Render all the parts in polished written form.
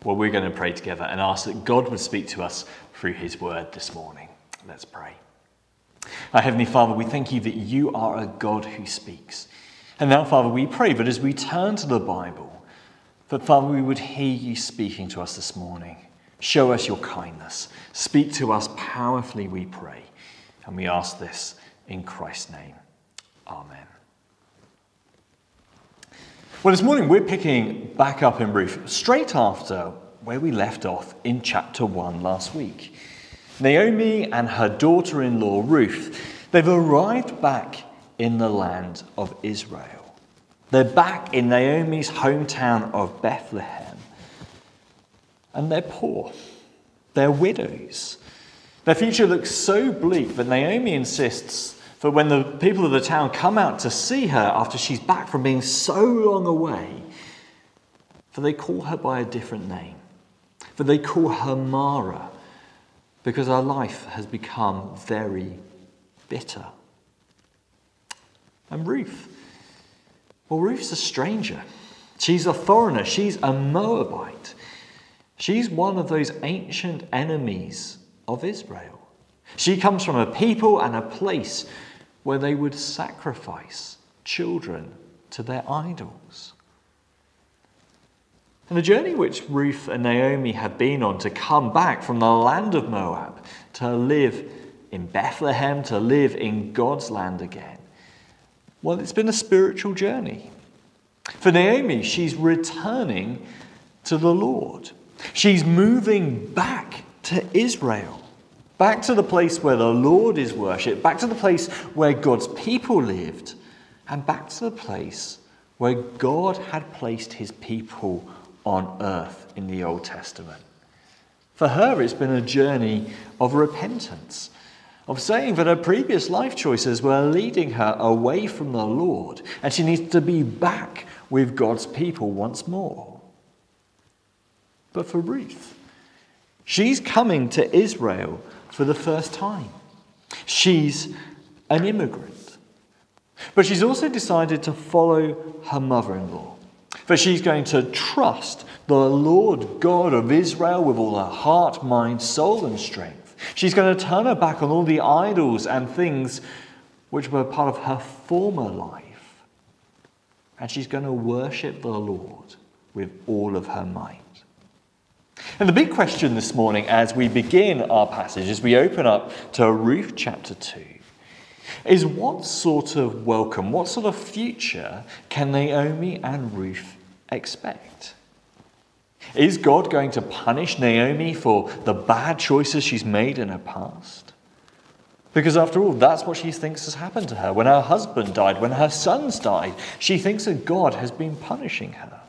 Well, we're going to pray together and ask that God would speak to us through his word this morning. Let's pray. Our Heavenly Father, we thank you that you are a God who speaks. And now, Father, we pray that as we turn to the Bible, that, Father, we would hear you speaking to us this morning. Show us your kindness. Speak to us powerfully, we pray. And we ask this in Christ's name. Amen. Well, this morning we're picking back up in Ruth, straight after where we left off in chapter 1 last week. Naomi and her daughter-in-law Ruth, they've arrived back in the land of Israel. They're back in Naomi's hometown of Bethlehem. And they're poor. They're widows. Their future looks so bleak that Naomi insists that when the people of the town come out to see her after she's back from being so long away, for they call her by a different name. For they call her Mara, because her life has become very bitter. And Ruth, well, Ruth's a stranger. She's a foreigner. She's a Moabite. She's one of those ancient enemies of Israel. She comes from a people and a place where they would sacrifice children to their idols. And the journey which Ruth and Naomi had been on to come back from the land of Moab, to live in Bethlehem, to live in God's land again, well, it's been a spiritual journey. For Naomi, she's returning to the Lord. She's moving back to Israel, back to the place where the Lord is worshipped, back to the place where God's people lived, and back to the place where God had placed his people on earth in the Old Testament. For her, it's been a journey of repentance, of saying that her previous life choices were leading her away from the Lord, and she needs to be back with God's people once more. But for Ruth, she's coming to Israel for the first time. She's an immigrant. But she's also decided to follow her mother-in-law. For she's going to trust the Lord God of Israel with all her heart, mind, soul, and strength. She's going to turn her back on all the idols and things which were part of her former life. And she's going to worship the Lord with all of her might. And the big question this morning as we begin our passage, as we open up to Ruth chapter 2, is what sort of welcome, what sort of future can Naomi and Ruth expect? Is God going to punish Naomi for the bad choices she's made in her past? Because after all, that's what she thinks has happened to her. When her husband died, when her sons died, she thinks that God has been punishing her.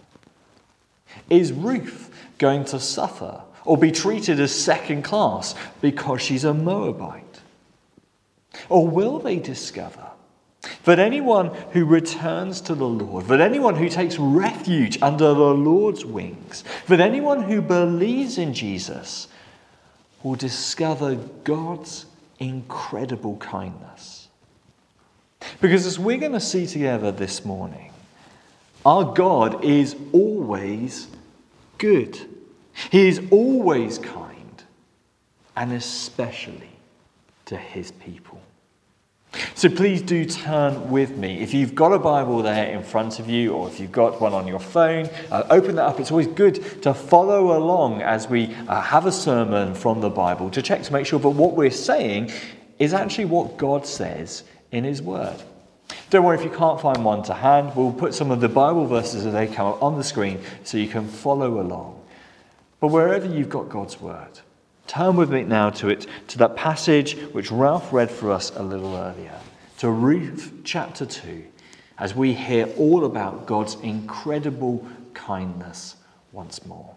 Is Ruth going to suffer or be treated as second class because she's a Moabite? Or will they discover that anyone who returns to the Lord, that anyone who takes refuge under the Lord's wings, that anyone who believes in Jesus will discover God's incredible kindness? Because as we're going to see together this morning, our God is always good. He is always kind, and especially to his people. So please do turn with me. If you've got a Bible there in front of you, or if you've got one on your phone, open that up. It's always good to follow along as we have a sermon from the Bible, to check to make sure that what we're saying is actually what God says in his word. Don't worry if you can't find one to hand. We'll put some of the Bible verses as they come up on the screen so you can follow along. But wherever you've got God's word, turn with me now to that passage which Ralph read for us a little earlier, to Ruth chapter 2, as we hear all about God's incredible kindness once more.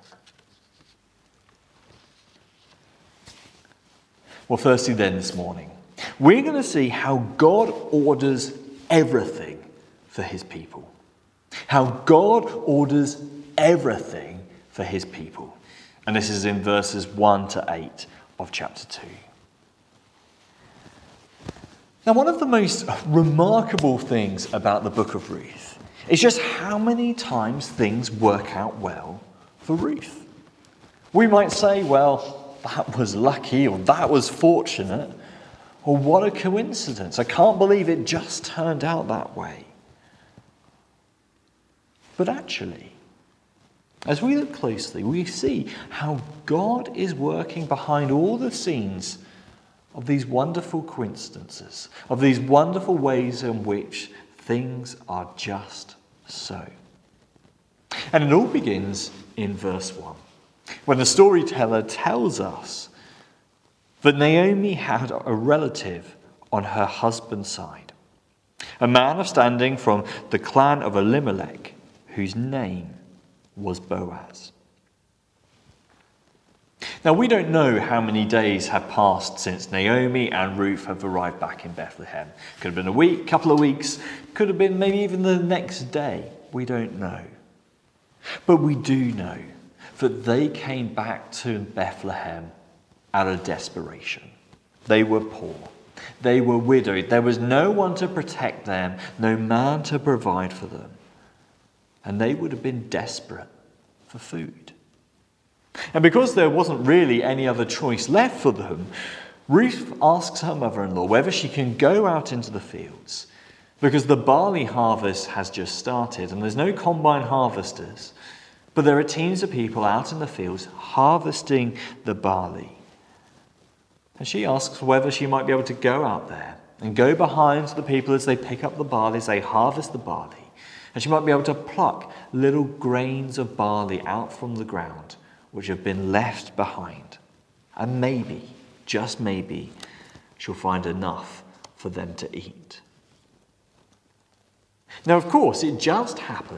Well, firstly then this morning, we're going to see how God orders everything for his people. How God orders everything for his people. And this is in verses 1 to 8 of chapter 2. Now, one of the most remarkable things about the book of Ruth is just how many times things work out well for Ruth. We might say, well, that was lucky, or that was fortunate, or what a coincidence. I can't believe it just turned out that way. But actually, as we look closely, we see how God is working behind all the scenes of these wonderful coincidences, of these wonderful ways in which things are just so. And it all begins in verse 1, when the storyteller tells us that Naomi had a relative on her husband's side, a man of standing from the clan of Elimelech, whose name was Boaz. Now, we don't know how many days have passed since Naomi and Ruth have arrived back in Bethlehem. Could have been a week, couple of weeks, could have been maybe even the next day. We don't know. But we do know that they came back to Bethlehem out of desperation. They were poor. They were widowed. There was no one to protect them, no man to provide for them. And they would have been desperate for food. And because there wasn't really any other choice left for them, Ruth asks her mother-in-law whether she can go out into the fields, because the barley harvest has just started and there's no combine harvesters, but there are teams of people out in the fields harvesting the barley. And she asks whether she might be able to go out there and go behind the people as they pick up the barley, as they harvest the barley. And she might be able to pluck little grains of barley out from the ground which have been left behind. And maybe, just maybe, she'll find enough for them to eat. Now, of course, it just happened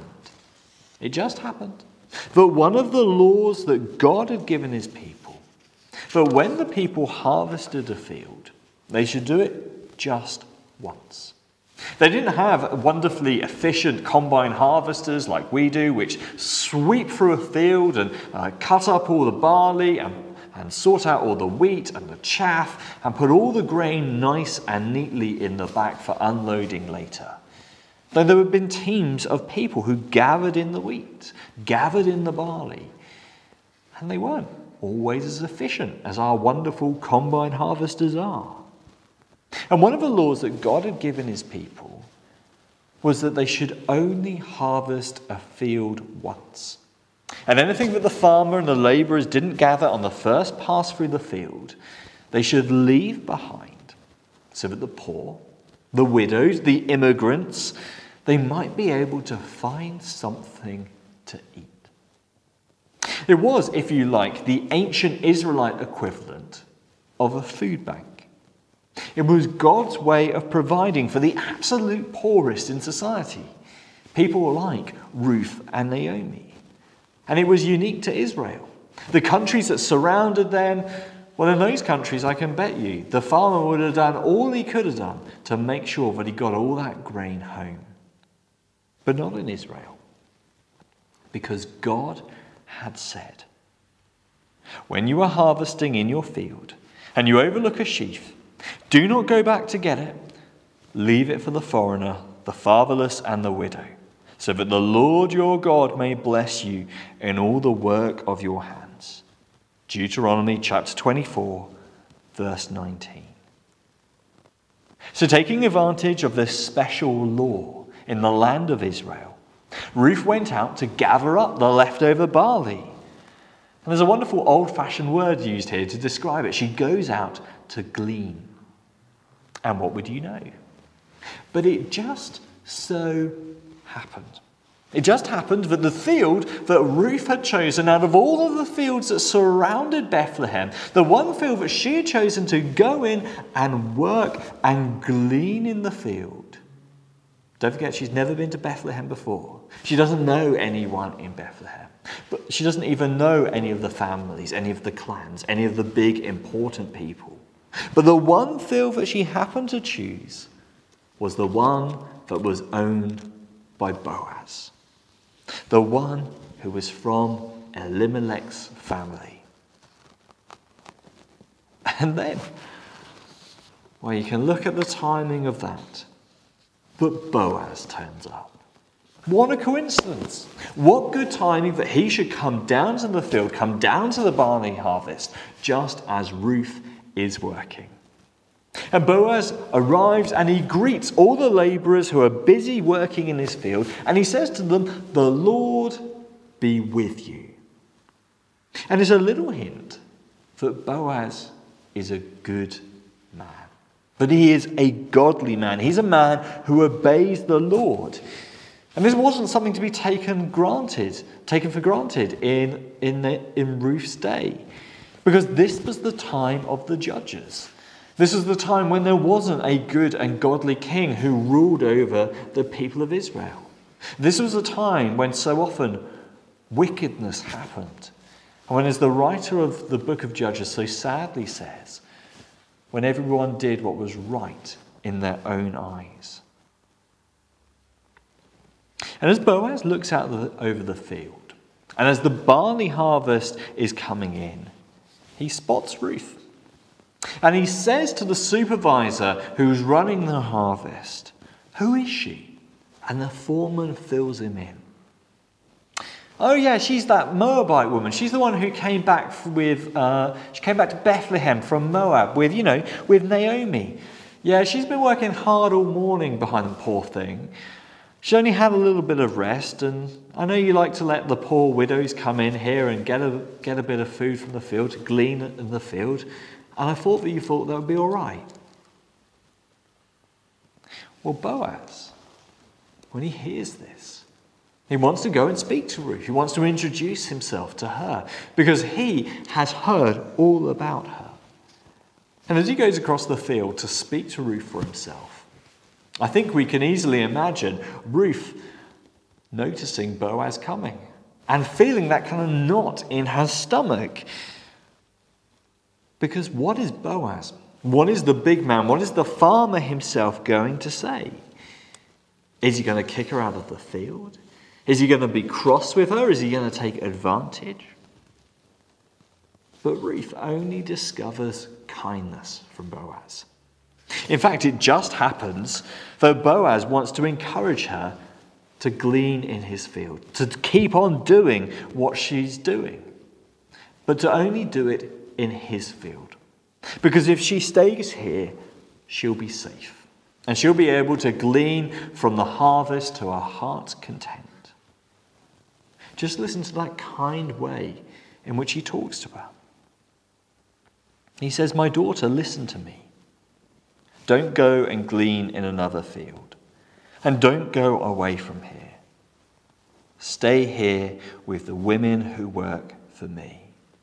that one of the laws that God had given his people, that when the people harvested a field, they should do it just once. They didn't have wonderfully efficient combine harvesters like we do, which sweep through a field and cut up all the barley and sort out all the wheat and the chaff and put all the grain nice and neatly in the back for unloading later. Though there had been teams of people who gathered in the wheat, gathered in the barley, and they weren't always as efficient as our wonderful combine harvesters are. And one of the laws that God had given his people was that they should only harvest a field once. And anything that the farmer and the labourers didn't gather on the first pass through the field, they should leave behind, so that the poor, the widows, the immigrants, they might be able to find something to eat. It was, if you like, the ancient Israelite equivalent of a food bank. It was God's way of providing for the absolute poorest in society, people like Ruth and Naomi. And it was unique to Israel. The countries that surrounded them, well, in those countries, I can bet you, the farmer would have done all he could have done to make sure that he got all that grain home. But not in Israel, because God had said, when you are harvesting in your field and you overlook a sheaf, do not go back to get it. Leave it for the foreigner, the fatherless, and the widow, so that the Lord your God may bless you in all the work of your hands. Deuteronomy chapter 24, verse 19. So taking advantage of this special law in the land of Israel, Ruth went out to gather up the leftover barley. And there's a wonderful old-fashioned word used here to describe it. She goes out to glean. And what would you know? But it just so happened. It just happened that the field that Ruth had chosen out of all of the fields that surrounded Bethlehem, the one field that she had chosen to go in and work and glean in the field. Don't forget, she's never been to Bethlehem before. She doesn't know anyone in Bethlehem. But she doesn't even know any of the families, any of the clans, any of the big important people. But the one field that she happened to choose was the one that was owned by Boaz. The one who was from Elimelech's family. And then, well, you can look at the timing of that. But Boaz turns up. What a coincidence. What good timing that he should come down to the field, come down to the barley harvest, just as Ruth is working. And Boaz arrives and he greets all the labourers who are busy working in his field, and he says to them, "The Lord be with you." And it's a little hint that Boaz is a good man, that he is a godly man. He's a man who obeys the Lord. And this wasn't something to be taken for granted in Ruth's day, because this was the time of the judges. This was the time when there wasn't a good and godly king who ruled over the people of Israel. This was a time when so often wickedness happened. And when, as the writer of the book of Judges so sadly says, when everyone did what was right in their own eyes. And as Boaz looks out over the field, and as the barley harvest is coming in, he spots Ruth. And he says to the supervisor who's running the harvest, "Who is she?" And the foreman fills him in. "Oh yeah, she's that Moabite woman. She's the one who came back she came back to Bethlehem from Moab with Naomi. Yeah, she's been working hard all morning behind the poor thing. She only had a little bit of rest, and I know you like to let the poor widows come in here and get a bit of food from the field, to glean in the field, and I thought that you thought that would be all right." Well, Boaz, when he hears this, he wants to go and speak to Ruth. He wants to introduce himself to her because he has heard all about her. And as he goes across the field to speak to Ruth for himself, I think we can easily imagine Ruth noticing Boaz coming and feeling that kind of knot in her stomach. Because what is Boaz? What is the big man? What is the farmer himself going to say? Is he going to kick her out of the field? Is he going to be cross with her? Is he going to take advantage? But Ruth only discovers kindness from Boaz. In fact, it just happens that Boaz wants to encourage her to glean in his field, to keep on doing what she's doing, but to only do it in his field. Because if she stays here, she'll be safe, and she'll be able to glean from the harvest to her heart's content. Just listen to that kind way in which he talks to her. He says, "My daughter, listen to me. Don't go and glean in another field, and don't go away from here. Stay here with the women who work for me."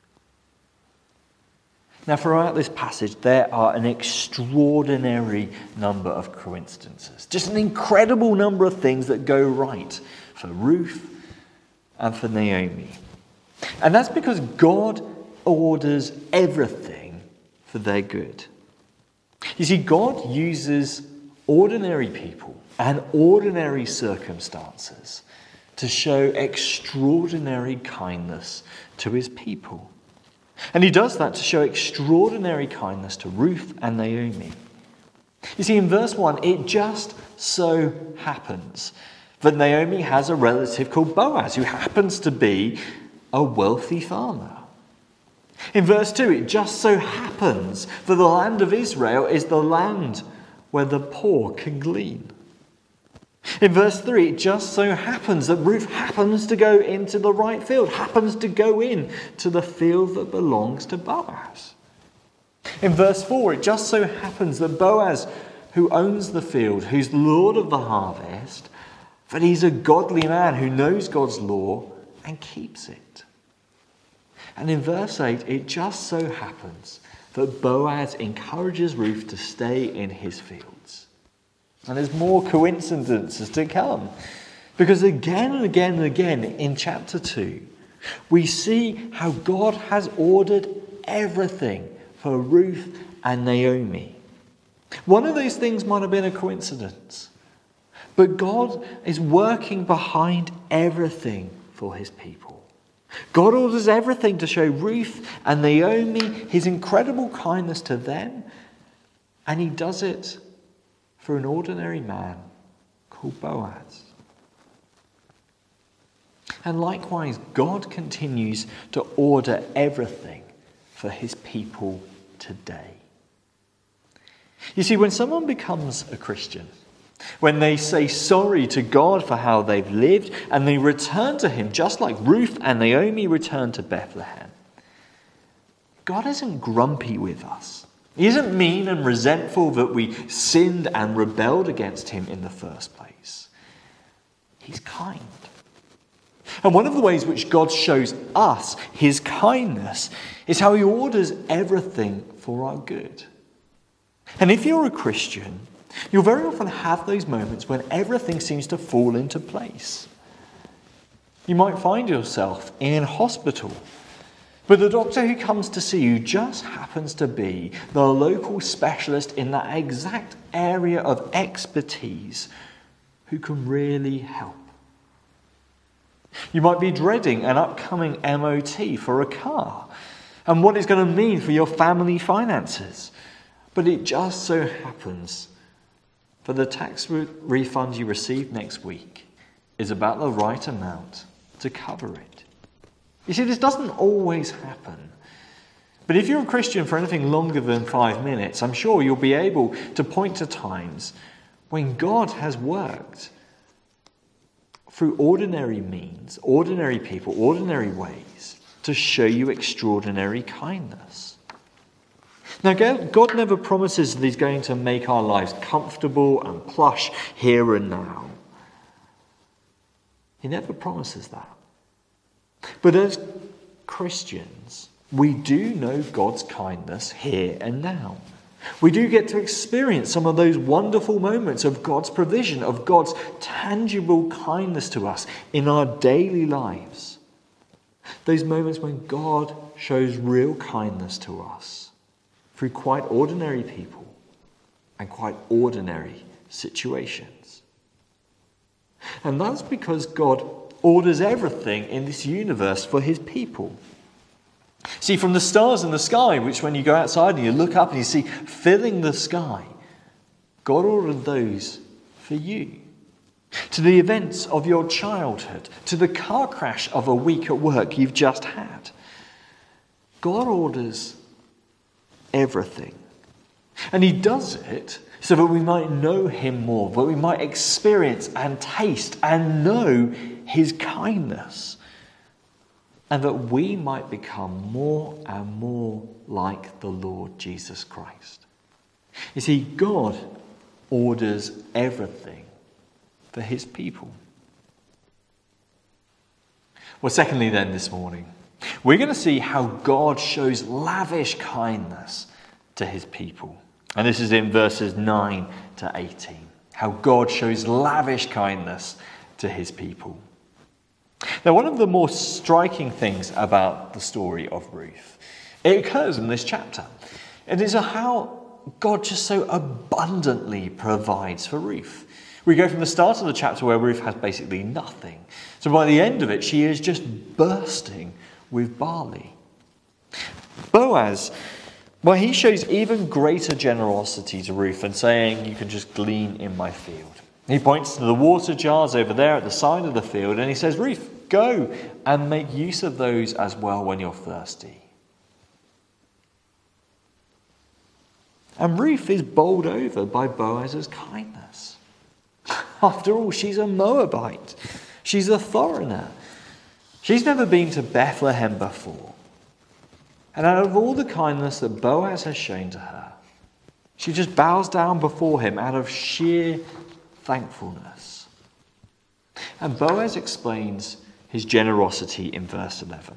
Now, throughout this passage, there are an extraordinary number of coincidences. Just an incredible number of things that go right for Ruth and for Naomi. And that's because God orders everything for their good. You see, God uses ordinary people and ordinary circumstances to show extraordinary kindness to his people. And he does that to show extraordinary kindness to Ruth and Naomi. You see, in verse 1, it just so happens that Naomi has a relative called Boaz, who happens to be a wealthy farmer. In verse 2, it just so happens that the land of Israel is the land where the poor can glean. In verse 3, it just so happens that Ruth happens to go into the right field, happens to go in to the field that belongs to Boaz. In verse 4, it just so happens that Boaz, who owns the field, who's Lord of the harvest, that he's a godly man who knows God's law and keeps it. And in verse 8, it just so happens that Boaz encourages Ruth to stay in his fields. And there's more coincidences to come. Because again and again and again in chapter 2, we see how God has ordered everything for Ruth and Naomi. One of those things might have been a coincidence, but God is working behind everything for his people. God orders everything to show Ruth and Naomi his incredible kindness to them, and he does it for an ordinary man called Boaz. And likewise, God continues to order everything for his people today. You see, when someone becomes a Christian, when they say sorry to God for how they've lived and they return to him, just like Ruth and Naomi returned to Bethlehem, God isn't grumpy with us. He isn't mean and resentful that we sinned and rebelled against him in the first place. He's kind. And one of the ways which God shows us his kindness is how he orders everything for our good. And if you're a Christian, you'll very often have those moments when everything seems to fall into place. You might find yourself in hospital, but the doctor who comes to see you just happens to be the local specialist in that exact area of expertise who can really help. You might be dreading an upcoming MOT for a car and what it's going to mean for your family finances. But it just so happens that the tax refund you receive next week is about the right amount to cover it. You see, this doesn't always happen. But if you're a Christian for anything longer than 5 minutes, I'm sure you'll be able to point to times when God has worked through ordinary means, ordinary people, ordinary ways to show you extraordinary kindness. Now, God never promises that he's going to make our lives comfortable and plush here and now. He never promises that. But as Christians, we do know God's kindness here and now. We do get to experience some of those wonderful moments of God's provision, of God's tangible kindness to us in our daily lives. Those moments when God shows real kindness to us through quite ordinary people and quite ordinary situations. And that's because God orders everything in this universe for his people. See, from the stars in the sky, which when you go outside and you look up and you see filling the sky, God ordered those for you. To the events of your childhood, to the car crash of a week at work you've just had, God orders everything. And he does it so that we might know him more, that we might experience and taste and know his kindness, and that we might become more and more like the Lord Jesus Christ. You see, God orders everything for his people. Well, secondly then this morning, we're going to see how God shows lavish kindness to his people. And this is in verses 9 to 18. How God shows lavish kindness to his people. Now, one of the more striking things about the story of Ruth, it occurs in this chapter. It is how God just so abundantly provides for Ruth. We go from the start of the chapter where Ruth has basically nothing. So by the end of it, she is just bursting with barley. Boaz, well, he shows even greater generosity to Ruth and saying, you can just glean in my field. He points to the water jars over there at the side of the field and he says, Ruth, go and make use of those as well when you're thirsty. And Ruth is bowled over by Boaz's kindness. After all, she's a Moabite. She's a foreigner. She's never been to Bethlehem before. And out of all the kindness that Boaz has shown to her, she just bows down before him out of sheer thankfulness. And Boaz explains his generosity in verse 11.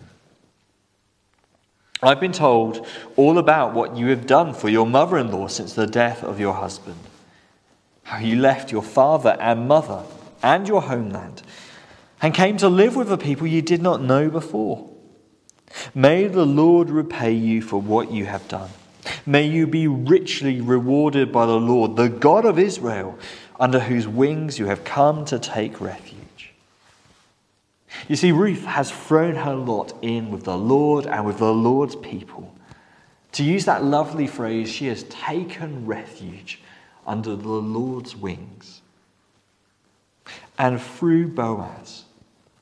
I've been told all about what you have done for your mother-in-law since the death of your husband. How you left your father and mother and your homeland and came to live with a people you did not know before. May the Lord repay you for what you have done. May you be richly rewarded by the Lord, the God of Israel, under whose wings you have come to take refuge. You see, Ruth has thrown her lot in with the Lord and with the Lord's people. To use that lovely phrase, she has taken refuge under the Lord's wings. And through Boaz,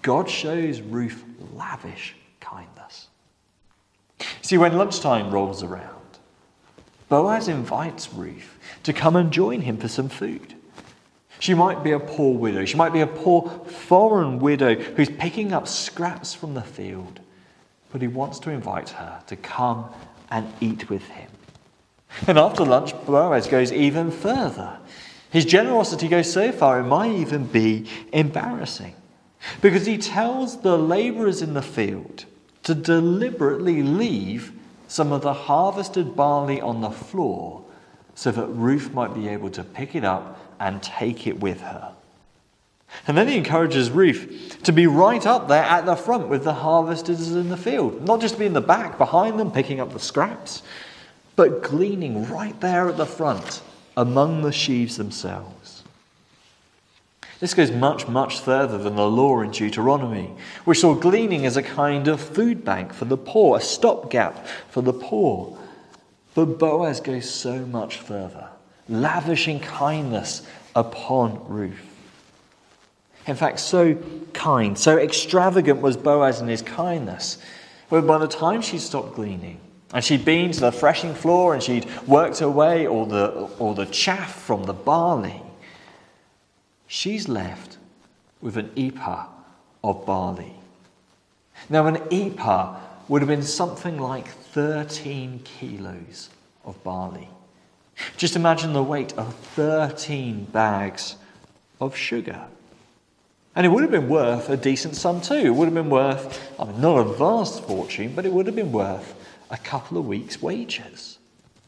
God shows Ruth lavish kindness. See, when lunchtime rolls around, Boaz invites Ruth to come and join him for some food. She might be a poor widow. She might be a poor foreign widow who's picking up scraps from the field. But he wants to invite her to come and eat with him. And after lunch, Boaz goes even further. His generosity goes so far, it might even be embarrassing. Because he tells the labourers in the field to deliberately leave some of the harvested barley on the floor so that Ruth might be able to pick it up and take it with her. And then he encourages Ruth to be right up there at the front with the harvesters in the field. Not just to be in the back behind them picking up the scraps, but gleaning right there at the front among the sheaves themselves. This goes much, much further than the law in Deuteronomy, which saw gleaning as a kind of food bank for the poor, a stopgap for the poor. But Boaz goes so much further, lavishing kindness upon Ruth. In fact, so kind, so extravagant was Boaz in his kindness, where by the time she stopped gleaning, and she'd been to the threshing floor and she'd worked away all the chaff from the barley, she's left with an ephah of barley. Now, an ephah would have been something like 13 kilos of barley. Just imagine the weight of 13 bags of sugar. And it would have been worth a decent sum too. It would have been worth, not a vast fortune, but it would have been worth a couple of weeks' wages.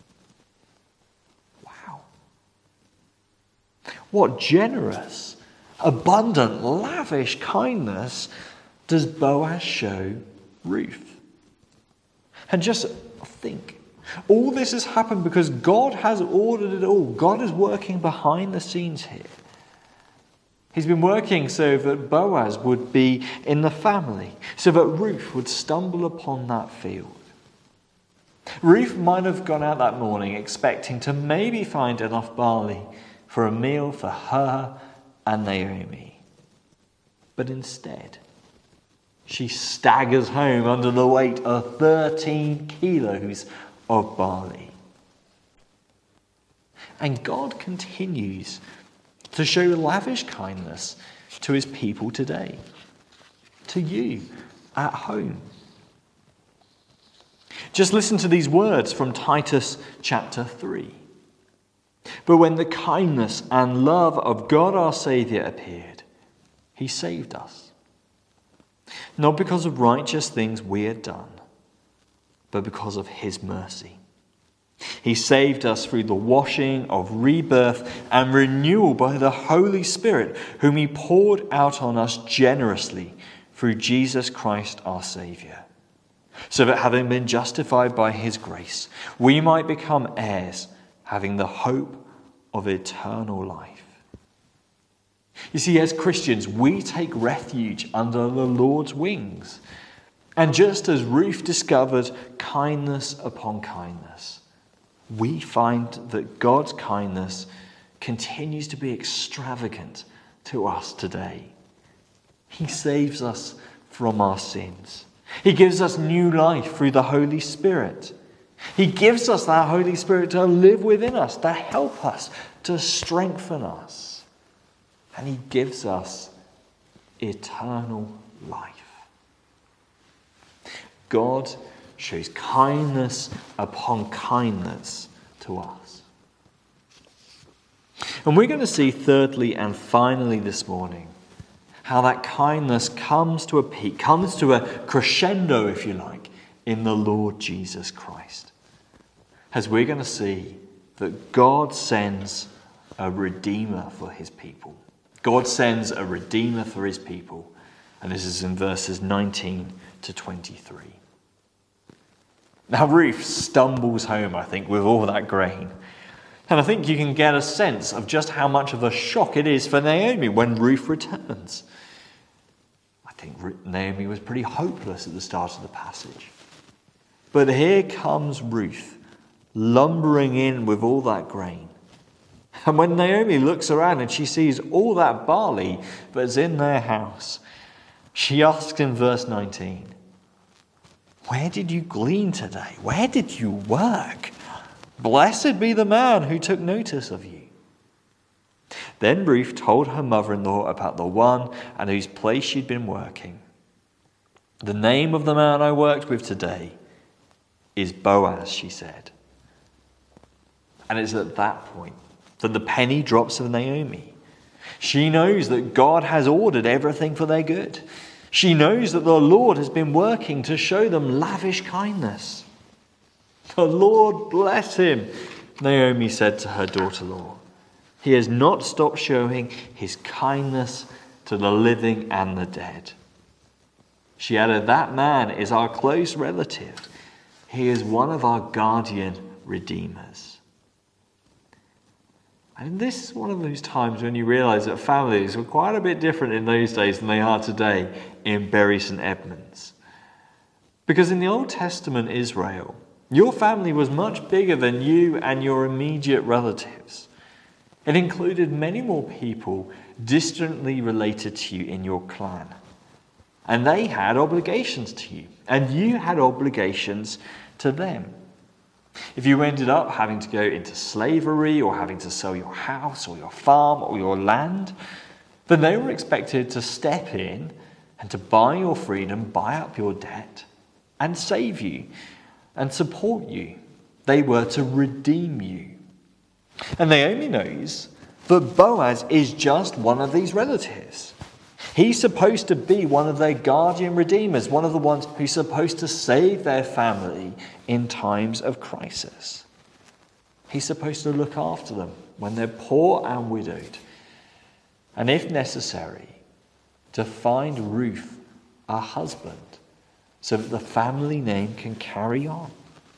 Wow. What generous, abundant, lavish kindness does Boaz show Ruth? And just think, all this has happened because God has ordered it all. God is working behind the scenes here. He's been working so that Boaz would be in the family, so that Ruth would stumble upon that field. Ruth might have gone out that morning expecting to maybe find enough barley for a meal for her and Naomi. But instead, she staggers home under the weight of 13 kilos of barley. And God continues to show lavish kindness to his people today, to you at home. Just listen to these words from Titus chapter 3. But when the kindness and love of God our Saviour appeared, he saved us. Not because of righteous things we had done, but because of his mercy. He saved us through the washing of rebirth and renewal by the Holy Spirit, whom he poured out on us generously through Jesus Christ our Saviour, so that having been justified by his grace, we might become heirs, having the hope of eternal life. You see, as Christians, we take refuge under the Lord's wings. And just as Ruth discovered kindness upon kindness, we find that God's kindness continues to be extravagant to us today. He saves us from our sins. He gives us new life through the Holy Spirit. He gives us that Holy Spirit to live within us, to help us, to strengthen us. And he gives us eternal life. God shows kindness upon kindness to us. And we're going to see thirdly and finally this morning how that kindness comes to a peak, comes to a crescendo, if you like, in the Lord Jesus Christ. As we're going to see that God sends a Redeemer for his people. God sends a Redeemer for his people. And this is in verses 19 to 23. Now Ruth stumbles home, I think, with all that grain. And I think you can get a sense of just how much of a shock it is for Naomi when Ruth returns. I think Naomi was pretty hopeless at the start of the passage. But here comes Ruth, lumbering in with all that grain. And when Naomi looks around and she sees all that barley that's in their house, She asks in verse 19, "Where did you glean today? Where did you work? Blessed be the man who took notice of you." Then Ruth told her mother-in-law about the one at whose place she'd been working. "The name of the man I worked with today is Boaz," she said. And it's at that point that the penny drops of Naomi. She knows that God has ordered everything for their good. She knows that the Lord has been working to show them lavish kindness. "The Lord bless him," Naomi said to her daughter-in-law. "He has not stopped showing his kindness to the living and the dead." She added, "That man is our close relative. He is one of our guardian redeemers." And this is one of those times when you realise that families were quite a bit different in those days than they are today in Bury St Edmunds. Because in the Old Testament Israel, your family was much bigger than you and your immediate relatives. It included many more people distantly related to you in your clan. And they had obligations to you, and you had obligations to them. If you ended up having to go into slavery or having to sell your house or your farm or your land, then they were expected to step in and to buy your freedom, buy up your debt, and save you and support you. They were to redeem you. And Naomi knows that Boaz is just one of these relatives. He's supposed to be one of their guardian redeemers, one of the ones who's supposed to save their family in times of crisis. He's supposed to look after them when they're poor and widowed. And if necessary, to find Ruth a husband so that the family name can carry on.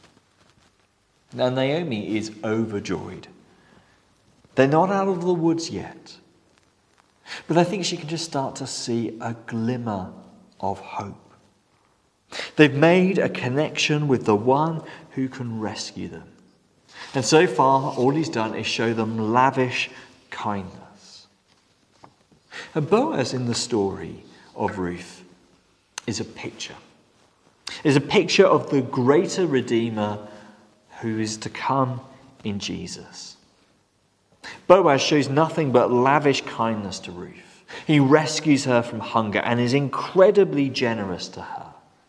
Now Naomi is overjoyed. They're not out of the woods yet. But I think she can just start to see a glimmer of hope. They've made a connection with the one who can rescue them. And so far, all he's done is show them lavish kindness. And Boaz in the story of Ruth is a picture. Is a picture of the greater Redeemer who is to come in Jesus. Boaz shows nothing but lavish kindness to Ruth. He rescues her from hunger and is incredibly generous to her.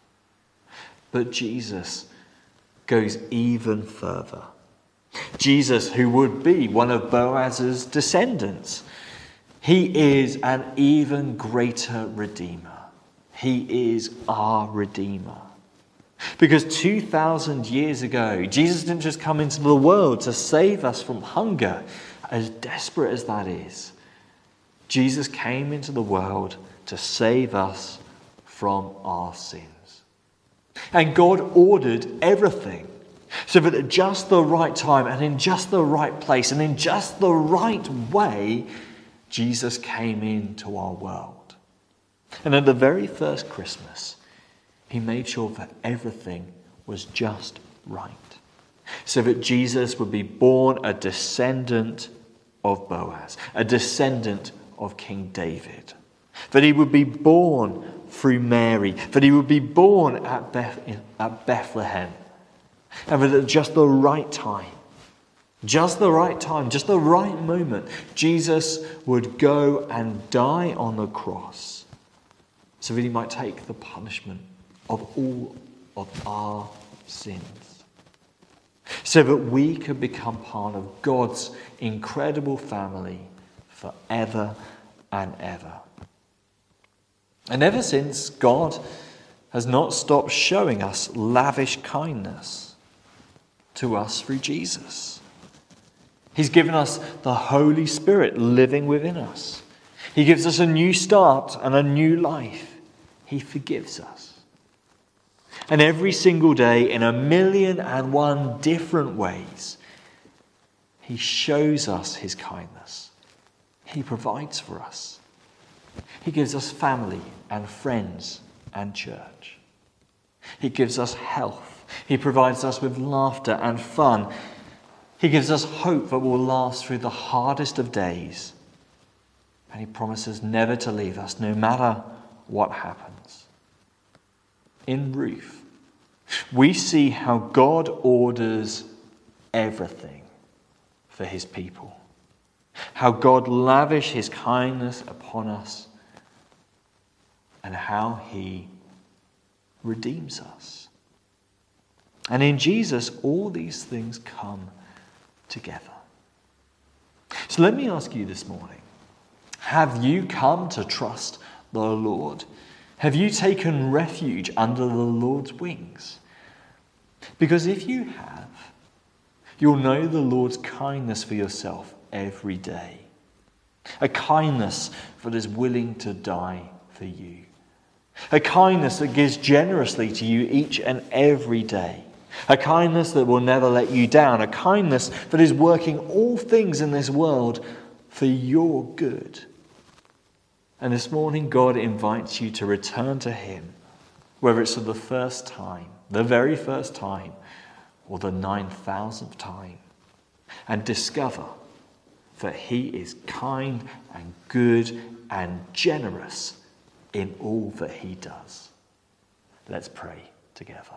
But Jesus goes even further. Jesus, who would be one of Boaz's descendants, he is an even greater Redeemer. He is our Redeemer. Because 2,000 years ago, Jesus didn't just come into the world to save us from hunger, as desperate as that is. Jesus came into the world to save us from our sins. And God ordered everything so that at just the right time and in just the right place and in just the right way, Jesus came into our world. And at the very first Christmas, he made sure that everything was just right. So that Jesus would be born a descendant of Boaz, a descendant of King David. That he would be born through Mary, that he would be born at Bethlehem. And that at just the right time, just the right moment, Jesus would go and die on the cross so that he might take the punishment of all of our sins. So that we could become part of God's incredible family forever and ever. And ever since, God has not stopped showing us lavish kindness to us through Jesus. He's given us the Holy Spirit living within us. He gives us a new start and a new life. He forgives us. And every single day, in 1,000,001 different ways, he shows us his kindness. He provides for us. He gives us family and friends and church. He gives us health. He provides us with laughter and fun. He gives us hope that will last through the hardest of days. And he promises never to leave us, no matter what happens. In Ruth, we see how God orders everything for his people. How God lavishes his kindness upon us, and how he redeems us. And in Jesus, all these things come together. So let me ask you this morning, have you come to trust the Lord? Have you taken refuge under the Lord's wings? Because if you have, you'll know the Lord's kindness for yourself every day. A kindness that is willing to die for you. A kindness that gives generously to you each and every day. A kindness that will never let you down. A kindness that is working all things in this world for your good. And this morning, God invites you to return to him, whether it's for the first time, the very first time, or the 9,000th time, and discover that he is kind and good and generous in all that he does. Let's pray together.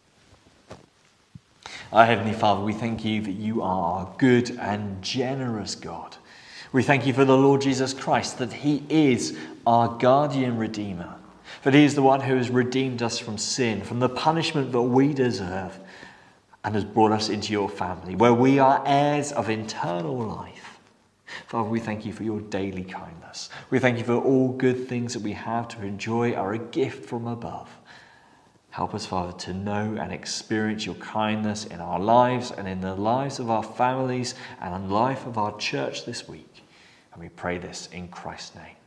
Our Heavenly Father, we thank you that you are a good and generous God. We thank you for the Lord Jesus Christ, that he is our guardian redeemer, that he is the one who has redeemed us from sin, from the punishment that we deserve, and has brought us into your family, where we are heirs of eternal life. Father, we thank you for your daily kindness. We thank you for all good things that we have to enjoy are a gift from above. Help us, Father, to know and experience your kindness in our lives and in the lives of our families and in the life of our church this week. And we pray this in Christ's name.